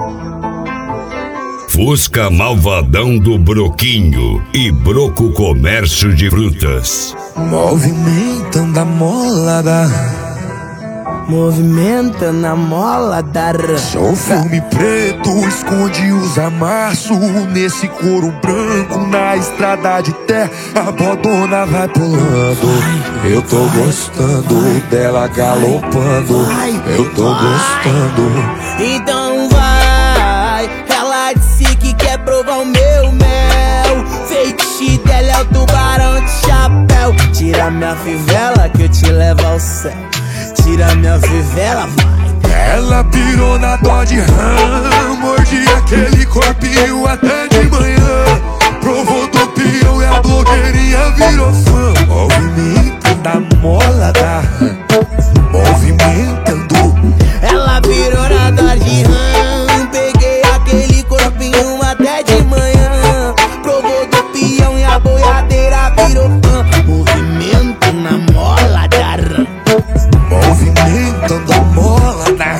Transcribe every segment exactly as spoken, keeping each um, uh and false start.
Fusca malvadão do Broquinho e Broco Comércio de Frutas. Movimentando a mola da... Movimentando a mola da... Sou filme preto, esconde os amassos nesse couro branco na estrada de terra. A bodona vai pulando, eu tô gostando dela galopando, eu tô gostando. Então vai, ela disse que quer provar o meu mel. Feitiço dela é o tubarão de chapéu. Tira minha fivela que eu te levo ao céu. Tira minha fivela, vai. Ela pirou na dó de rã, mordi aquele corpinho até de manhã. Provou do peão e a blogueirinha virou fã. Movimentando a mola da rã, movimentando. Ela virou na dó de rã, peguei aquele corpinho até de manhã. Provou do peão e a boiadeira virou fã. Movimento na mola da rã, movimentando a mola da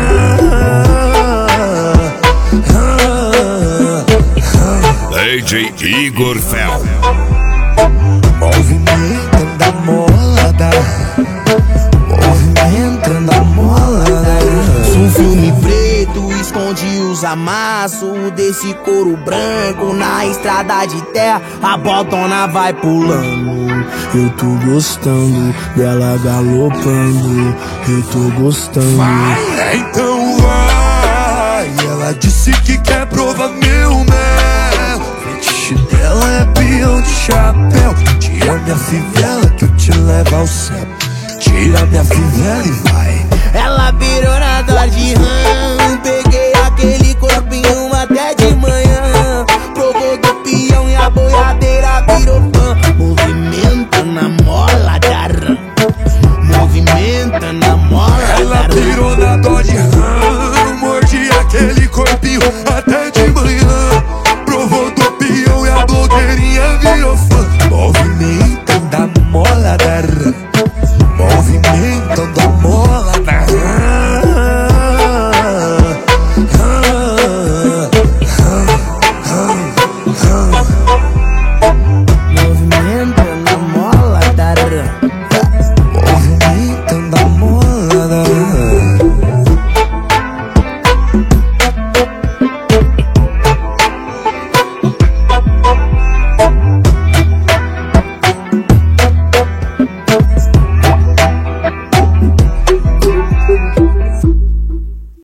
D J Igor Fel. movimentando a mola da movimentando a mola da. Sou um filme preto, esconde os amassos desse couro branco na estrada de terra. A botona vai pulando, eu tô gostando dela galopando, eu tô gostando. Vai, então vai. Ela disse que quer provar meu mel. Fetiche dela é peão de chapéu. Tira minha fivela que eu te levo ao céu. Tira minha fivela e vai.